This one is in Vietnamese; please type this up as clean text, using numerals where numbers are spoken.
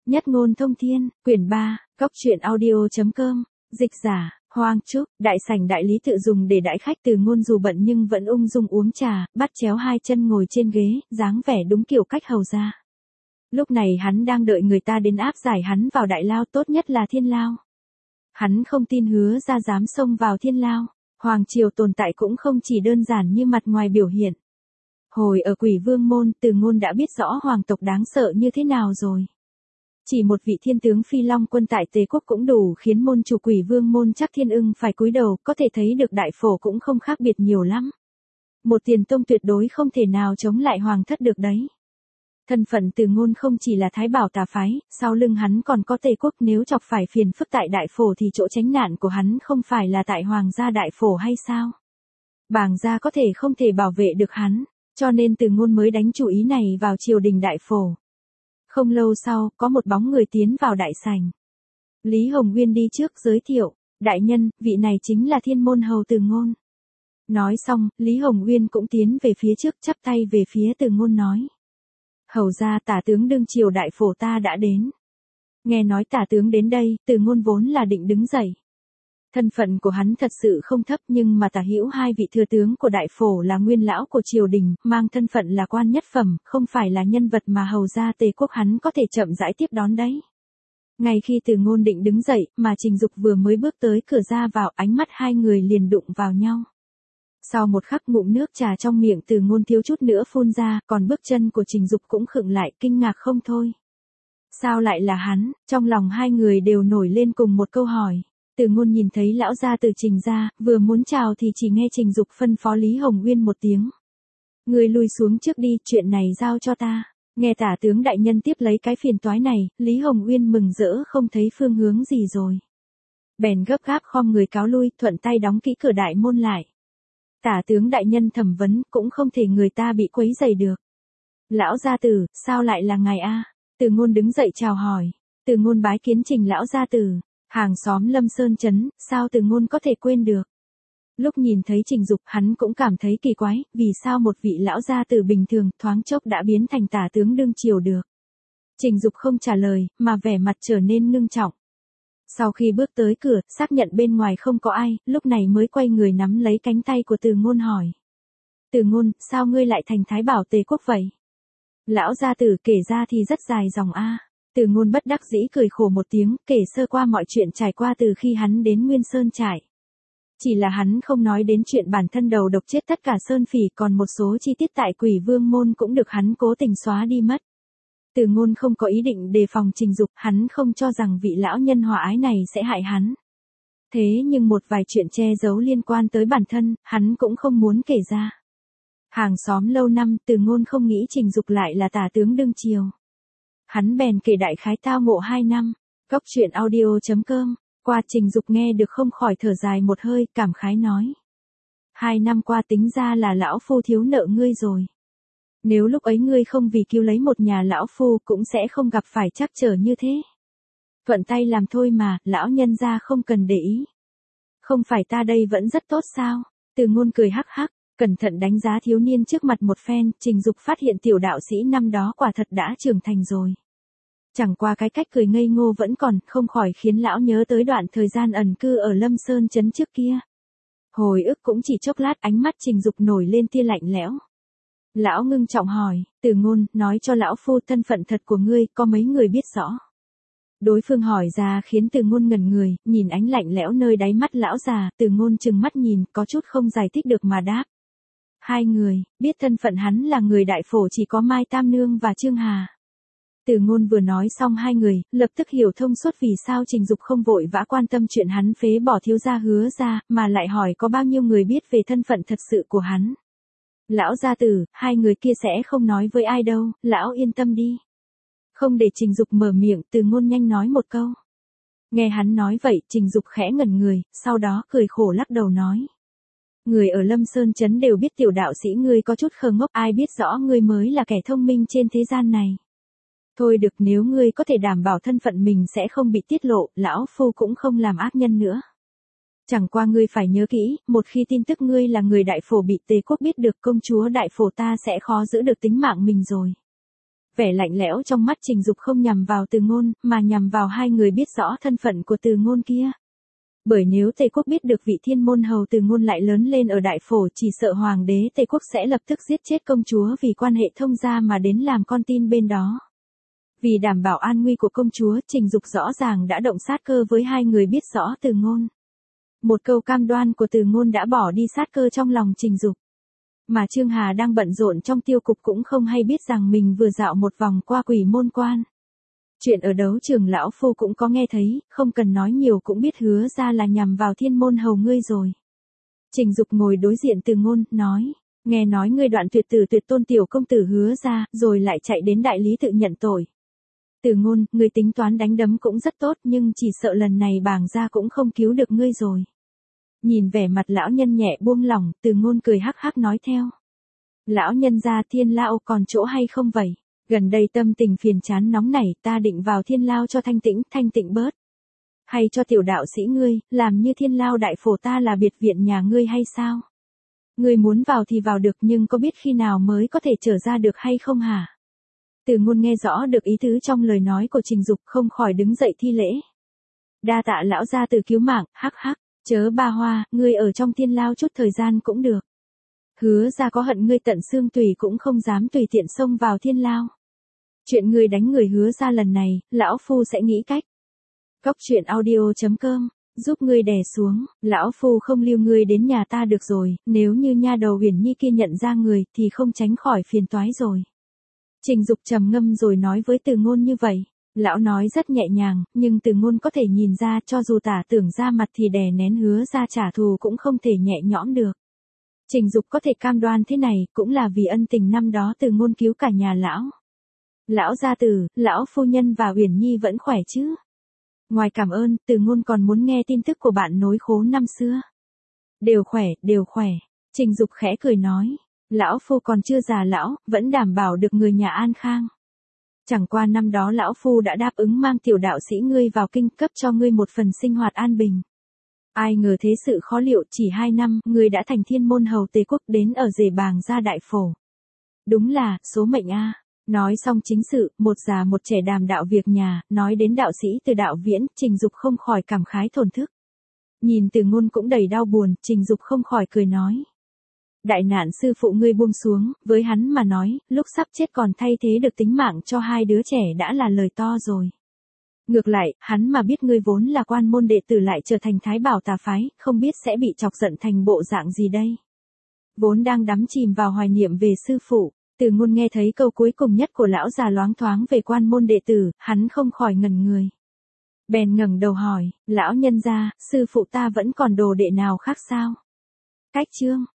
Nhất ngôn thông thiên, quyển 3, góc truyện audio.com, dịch giả, Hoang Trúc, đại sảnh đại lý tự dùng để đãi khách. Từ Ngôn dù bận nhưng vẫn ung dung uống trà, bắt chéo hai chân ngồi trên ghế, dáng vẻ đúng kiểu cách hầu gia. Lúc này hắn đang đợi người ta đến áp giải hắn vào đại lao, tốt nhất là thiên lao. Hắn không tin Hứa gia dám xông vào thiên lao. Hoàng triều tồn tại cũng không chỉ đơn giản như mặt ngoài biểu hiện. Hồi ở Quỷ Vương môn, Từ Ngôn đã biết rõ hoàng tộc đáng sợ như thế nào rồi. Chỉ một vị thiên tướng Phi Long quân tại Tề quốc cũng đủ khiến môn chủ Quỷ Vương môn Trác Thiên Ưng phải cúi đầu, có thể thấy được đại phổ cũng không khác biệt nhiều lắm. Một tiền tông tuyệt đối không thể nào chống lại hoàng thất được đấy. Thân phận Từ Ngôn không chỉ là Thái Bảo tà phái, sau lưng hắn còn có Tề quốc, nếu chọc phải phiền phức tại đại phổ thì chỗ tránh nạn của hắn không phải là tại hoàng gia đại phổ hay sao? Bàng gia có thể không thể bảo vệ được hắn, cho nên Từ Ngôn mới đánh chủ ý này vào triều đình đại phổ. Không lâu sau, có một bóng người tiến vào đại sảnh. Lý Hồng Nguyên đi trước giới thiệu, đại nhân, vị này chính là Thiên môn hầu Từ Ngôn. Nói xong, Lý Hồng Nguyên cũng tiến về phía trước, chắp tay về phía Từ Ngôn nói. Hầu gia, tả tướng đương triều đại phổ ta đã đến. Nghe nói tả tướng đến đây, Từ Ngôn vốn là định đứng dậy. Thân phận của hắn thật sự không thấp, nhưng mà tả hữu hai vị thừa tướng của đại phổ là nguyên lão của triều đình, mang thân phận là quan nhất phẩm, không phải là nhân vật mà hầu gia Tề quốc hắn có thể chậm rãi tiếp đón đấy. Ngay khi Từ Ngôn định đứng dậy, mà Trình Dục vừa mới bước tới cửa ra vào, ánh mắt hai người liền đụng vào nhau. Sau một khắc, ngụm nước trà trong miệng Từ Ngôn thiếu chút nữa phun ra, còn bước chân của Trình Dục cũng khựng lại, kinh ngạc không thôi. Sao lại là hắn? Trong lòng hai người đều nổi lên cùng một câu hỏi. Từ Ngôn nhìn thấy lão gia từ Trình gia, vừa muốn chào thì chỉ nghe Trình Dục phân phó Lý Hồng Nguyên một tiếng. Người lùi xuống trước đi, chuyện này giao cho ta. Nghe tả tướng đại nhân tiếp lấy cái phiền toái này, Lý Hồng Nguyên mừng rỡ không thấy phương hướng gì rồi. Bèn gấp gáp khom người cáo lui, thuận tay đóng kỹ cửa đại môn lại. Tả tướng đại nhân thẩm vấn, cũng không thể người ta bị quấy rầy được. Lão gia tử, sao lại là ngài a? Từ Ngôn đứng dậy chào hỏi. Từ Ngôn bái kiến Trình lão gia tử. Hàng xóm Lâm Sơn Trấn, sao Từ Ngôn có thể quên được. Lúc nhìn thấy Trình Dục, hắn cũng cảm thấy kỳ quái, vì sao một vị lão gia tử bình thường thoáng chốc đã biến thành tả tướng đương triều được. Trình Dục không trả lời, mà vẻ mặt trở nên ngưng trọng. Sau khi bước tới cửa, xác nhận bên ngoài không có ai, lúc này mới quay người nắm lấy cánh tay của Từ Ngôn hỏi. Từ Ngôn, sao ngươi lại thành Thái Bảo Tề quốc vậy? Lão gia tử kể ra thì rất dài dòng a. Từ Ngôn bất đắc dĩ cười khổ một tiếng, kể sơ qua mọi chuyện trải qua từ khi hắn đến Nguyên Sơn trại. Chỉ là hắn không nói đến chuyện bản thân đầu độc chết tất cả Sơn Phỉ, còn một số chi tiết tại Quỷ Vương môn cũng được hắn cố tình xóa đi mất. Từ Ngôn không có ý định đề phòng Trình Dục, hắn không cho rằng vị lão nhân hòa ái này sẽ hại hắn. Thế nhưng một vài chuyện che giấu liên quan tới bản thân, hắn cũng không muốn kể ra. Hàng xóm lâu năm, Từ Ngôn không nghĩ Trình Dục lại là tả tướng đương triều. Hắn bèn kể đại khái tao ngộ 2 năm, góc truyện audio.com, qua. Trình Dục nghe được không khỏi thở dài một hơi, cảm khái nói. 2 năm qua tính ra là lão phu thiếu nợ ngươi rồi. Nếu lúc ấy ngươi không vì cứu lấy một nhà lão phu cũng sẽ không gặp phải trắc trở như thế. Thuận tay làm thôi mà, lão nhân gia không cần để ý. Không phải ta đây vẫn rất tốt sao? Từ Ngôn cười hắc hắc. Cẩn thận đánh giá thiếu niên trước mặt một phen, Trình Dục phát hiện tiểu đạo sĩ năm đó quả thật đã trưởng thành rồi. Chẳng qua cái cách cười ngây ngô vẫn còn, không khỏi khiến lão nhớ tới đoạn thời gian ẩn cư ở Lâm Sơn Trấn trước kia. Hồi ức cũng chỉ chốc lát, ánh mắt Trình Dục nổi lên tia lạnh lẽo. Lão ngưng trọng hỏi, Từ Ngôn, nói cho lão phu thân phận thật của ngươi, có mấy người biết rõ. Đối phương hỏi ra khiến Từ Ngôn ngẩn người, nhìn ánh lạnh lẽo nơi đáy mắt lão già, Từ Ngôn trừng mắt nhìn, có chút không giải thích được mà đáp. 2 người, biết thân phận hắn là người đại phổ chỉ có Mai Tam Nương và Trương Hà. Từ Ngôn vừa nói xong 2 người, lập tức hiểu thông suốt vì sao Trình Dục không vội vã quan tâm chuyện hắn phế bỏ thiếu gia Hứa gia, mà lại hỏi có bao nhiêu người biết về thân phận thật sự của hắn. Lão gia tử, 2 người kia sẽ không nói với ai đâu, lão yên tâm đi. Không để Trình Dục mở miệng, Từ Ngôn nhanh nói một câu. Nghe hắn nói vậy, Trình Dục khẽ ngẩn người, sau đó cười khổ lắc đầu nói. Người ở Lâm Sơn Trấn đều biết tiểu đạo sĩ ngươi có chút khờ ngốc, ai biết rõ ngươi mới là kẻ thông minh trên thế gian này. Thôi được, nếu ngươi có thể đảm bảo thân phận mình sẽ không bị tiết lộ, lão phu cũng không làm ác nhân nữa. Chẳng qua ngươi phải nhớ kỹ, một khi tin tức ngươi là người đại phổ bị Tề quốc biết được, công chúa đại phổ ta sẽ khó giữ được tính mạng mình rồi. Vẻ lạnh lẽo trong mắt Trình Dục không nhằm vào Từ Ngôn, mà nhằm vào hai người biết rõ thân phận của Từ Ngôn kia. Bởi nếu Tề quốc biết được vị thiên môn hầu Từ Ngôn lại lớn lên ở Đại Phổ, chỉ sợ hoàng đế Tề quốc sẽ lập tức giết chết công chúa vì quan hệ thông gia mà đến làm con tin bên đó. Vì đảm bảo an nguy của công chúa, Trình Dục rõ ràng đã động sát cơ với hai người biết rõ Từ Ngôn. Một câu cam đoan của Từ Ngôn đã bỏ đi sát cơ trong lòng Trình Dục. Mà Trương Hà đang bận rộn trong tiêu cục cũng không hay biết rằng mình vừa dạo một vòng qua Quỷ Môn Quan. Chuyện ở đấu trường lão phu cũng có nghe thấy, không cần nói nhiều cũng biết Hứa ra là nhằm vào thiên môn hầu ngươi rồi. Trình Dục ngồi đối diện Từ Ngôn, nói, nghe nói ngươi đoạn tuyệt tử tuyệt tôn tiểu công tử Hứa ra, rồi lại chạy đến đại lý tự nhận tội. Từ Ngôn, ngươi tính toán đánh đấm cũng rất tốt nhưng chỉ sợ lần này bàng gia cũng không cứu được ngươi rồi. Nhìn vẻ mặt lão nhân nhẹ buông lỏng, Từ Ngôn cười hắc hắc nói theo. Lão nhân gia Thiên Lao còn chỗ hay không vậy? Gần đây tâm tình phiền chán nóng nảy, ta định vào Thiên Lao cho thanh tịnh bớt. Hay cho tiểu đạo sĩ ngươi, làm như Thiên Lao Đại Phổ ta là biệt viện nhà ngươi hay sao? Ngươi muốn vào thì vào được nhưng có biết khi nào mới có thể trở ra được hay không hả? Từ Ngôn nghe rõ được ý tứ trong lời nói của Trình Dục, không khỏi đứng dậy thi lễ. Đa tạ lão gia từ cứu mạng, hắc hắc, chớ ba hoa, ngươi ở trong Thiên Lao chút thời gian cũng được. Hứa ra có hận ngươi tận xương tùy cũng không dám tùy tiện xông vào Thiên Lao. Chuyện ngươi đánh người Hứa ra lần này, lão phu sẽ nghĩ cách. Cóc truyện audio.com, giúp ngươi đè xuống, lão phu không lưu ngươi đến nhà ta được rồi, nếu như nha đầu Uyển Nhi kia nhận ra người thì không tránh khỏi phiền toái rồi. Trình Dục trầm ngâm rồi nói với Từ Ngôn như vậy. Lão nói rất nhẹ nhàng, nhưng Từ Ngôn có thể nhìn ra cho dù tả tưởng ra mặt thì đè nén Hứa ra trả thù cũng không thể nhẹ nhõm được. Trình Dục có thể cam đoan thế này cũng là vì ân tình năm đó Từ Ngôn cứu cả nhà lão. Lão gia tử, lão phu nhân và Uyển Nhi vẫn khỏe chứ? Ngoài cảm ơn, Từ Ngôn còn muốn nghe tin tức của bạn nối khố năm xưa. Đều khỏe. Trình Dục khẽ cười nói. Lão phu còn chưa già lão, vẫn đảm bảo được người nhà an khang. Chẳng qua năm đó lão phu đã đáp ứng mang tiểu đạo sĩ ngươi vào kinh, cấp cho ngươi một phần sinh hoạt an bình. Ai ngờ thế sự khó liệu, chỉ 2 năm, ngươi đã thành thiên môn hầu Tề quốc, đến ở rể bàng gia Đại Phổ. Đúng là, số mệnh a. Nói xong chính sự, một già một trẻ đàm đạo việc nhà, nói đến đạo sĩ Từ Đạo Viễn, Trình Dục không khỏi cảm khái thổn thức. Nhìn Từ Ngôn cũng đầy đau buồn, Trình Dục không khỏi cười nói. Đại nạn sư phụ ngươi buông xuống, với hắn mà nói, lúc sắp chết còn thay thế được tính mạng cho 2 đứa trẻ đã là lời to rồi. Ngược lại, hắn mà biết ngươi vốn là quan môn đệ tử lại trở thành thái bảo tà phái, không biết sẽ bị chọc giận thành bộ dạng gì đây. Vốn đang đắm chìm vào hoài niệm về sư phụ, Từ Ngôn nghe thấy câu cuối cùng nhất của lão già loáng thoáng về quan môn đệ tử, hắn không khỏi ngẩn người. Bèn ngẩng đầu hỏi, lão nhân gia, sư phụ ta vẫn còn đồ đệ nào khác sao? Cách chương